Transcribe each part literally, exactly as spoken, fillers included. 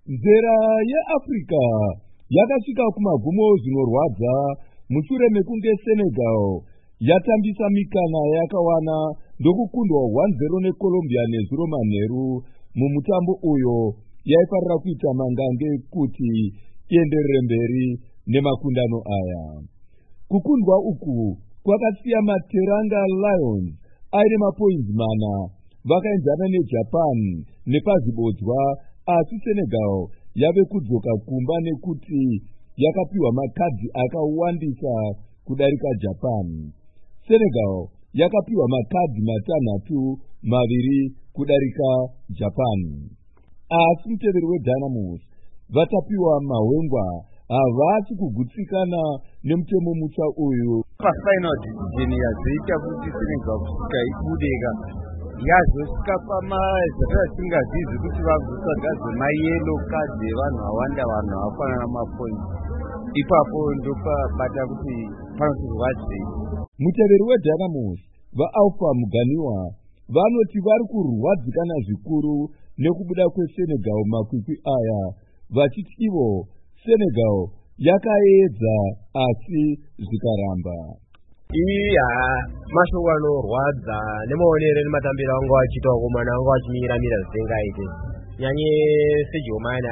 Nzera yeAfrica yakasvika kumagumo zvinorwadza mushure mekunge Senegal yatambisa mikana yakawana ndokukundwa one zero neColombia nezuro manheru mumutambo uyo yaifarira kuita mangange kuti ienderere mberi nemakundano aya. Kukundwa uku kwakasiya maTeranga Lions aine mapoints mana vakaenzana neJapan nepazibodzwa, asi Senegal yave kudzoka kumba nekuti yakapiwa makadhi akawandisa kudarika Japan. Senegal yakapiwa makadhi matanhatu maviri kudarika Japan. Asi muteveri weDynamos vatapiwa mahwengwa havasi kugutsikana nemutemo mutsva uyu. Pafinal decision yazoita kuti Senegal kusvika ibudeka yazosvika pamazvatasingazizi kuti vazotsvagadzwe mayelo kadhi evanhu vawanda, vanhu havafanana mapoints. Ipapo ndopabata kuti panotirwadzei. Muteveri weDynamos vaAlpha Muganiwa vanoti vari kurwadzikana zvikuru nekubuda kweSenegal makwikwi aya, vachiti ivo Senegal yakaedza asi zvikaramba. Iya, mashoko anorwadza nemaonero nematambiro angu achiita wakomana angu achimiramira zvisingaite. Nyanye seJomani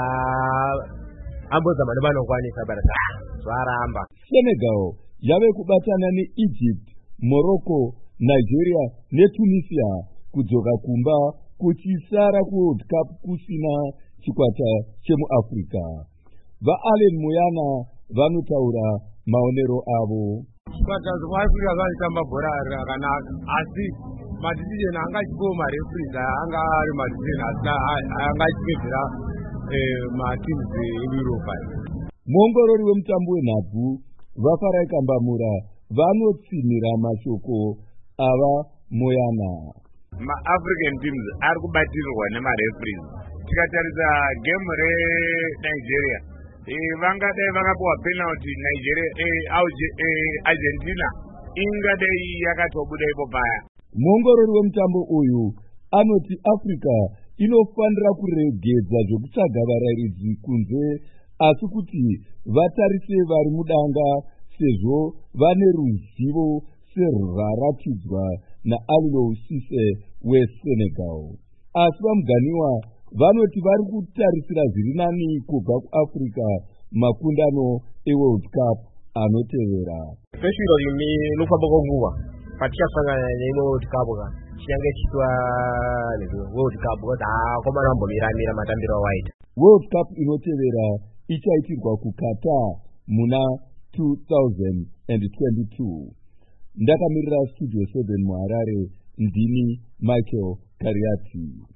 ambozama nevanokwanisa barasa zvaramba. Senegal yave kubatana neEgypt, Morocco, Nigeria neTunisia kudzoka kumba kuchisara kuWorld Cup kusina chikwata chemuAfrica. VaAllen Muyana vanotaura maonero avo. Chikwata chemuAfrica vanotamba bhora rakanaka, asi madhizijeni anga achipiwa marefries anga ari madhizijeni asina anga achipedzera matimu eEurope. Muongorori wemutambo wenhabvu vaFarai Kambamura vanotsinhira mashoko ava Moyana. MaAfrican teams ari kubatirirwa nemarefries. Tikatarisa game reNigeria, vangadai vakapiwa penalty Nigeria Argentina ingadai yakatobuda ipo paya. Muongorori wemutambo uyu anoti Africa inofanira kuregedza zvokutsvaga varairidzi kunze, asi kuti vatarise vari mudanga sezvo vane ruzivo serwaratidzwa naAliou Cisse weSenegal. Asi vaMuganiwa vanoti vari kutarisira zviri nani kubva kuAfrica makundano eWorld Cup anotevera. Especially nofamba kwenguva patichasangana neWorld Cup ka chinyange chitwa World Cup kuti hakomana ambomiramira matambiro awaita. World Cup inotevera ichaitirwa kuQatar muna two thousand twenty-two. Ndakamirira Studio seven muHarare, ndini Michael Kariati.